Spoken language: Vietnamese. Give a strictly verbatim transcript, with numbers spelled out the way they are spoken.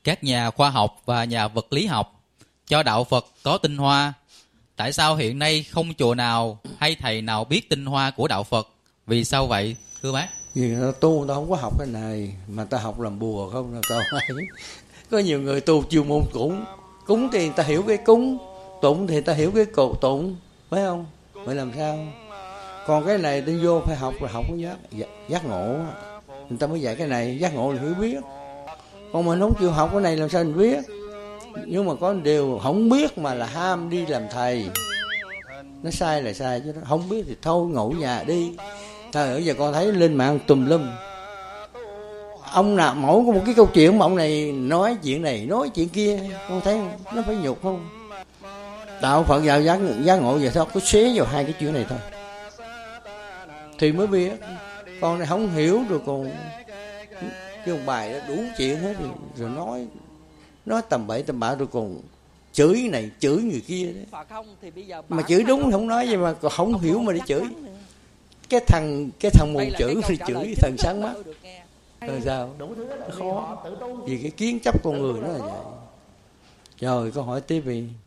các nhà khoa học và nhà vật lý học cho đạo Phật có tinh hoa. Tại sao hiện nay không chùa nào hay thầy nào biết tinh hoa của đạo Phật? Vì sao vậy thưa bác? Vì người ta tu, người ta không có học cái này, mà ta học làm bùa không là tao ấy. Có nhiều người tu chuyên môn cúng, cúng thì người ta hiểu cái cúng, tụng thì người ta hiểu cái cổ tụng, phải không? Vậy làm sao? Còn cái này tôi vô phải học là học cái giác, giác ngộ, người ta mới dạy cái này, giác ngộ là hiểu biết. Còn mình không chịu học cái này làm sao mình biết? Nhưng mà có điều không biết mà là ham đi làm thầy, nó sai là sai chứ đó. Không biết thì thôi ngủ nhà đi. Trời ơi, giờ con thấy lên mạng tùm lum, ông nào mỗi có một cái câu chuyện mà ông này nói chuyện này nói chuyện kia, con thấy nó phải nhục không? Đạo Phật giáo giác, giác ngộ vậy thôi, có xé vào hai cái chuyện này thôi thì mới biết. Con này không hiểu rồi còn cái ông bài đó đủ chuyện hết rồi, rồi nói nói tầm bậy tầm bạ rồi còn chửi này chửi người kia đấy. Mà chửi đúng không nói gì mà còn không hiểu mà đi chửi. Cái thằng cái thằng mù chửi thì chửi thằng sáng mắt. Rồi sao? Khó. Vì cái kiến chấp con người nó là vậy. Rồi câu hỏi tiếp đi.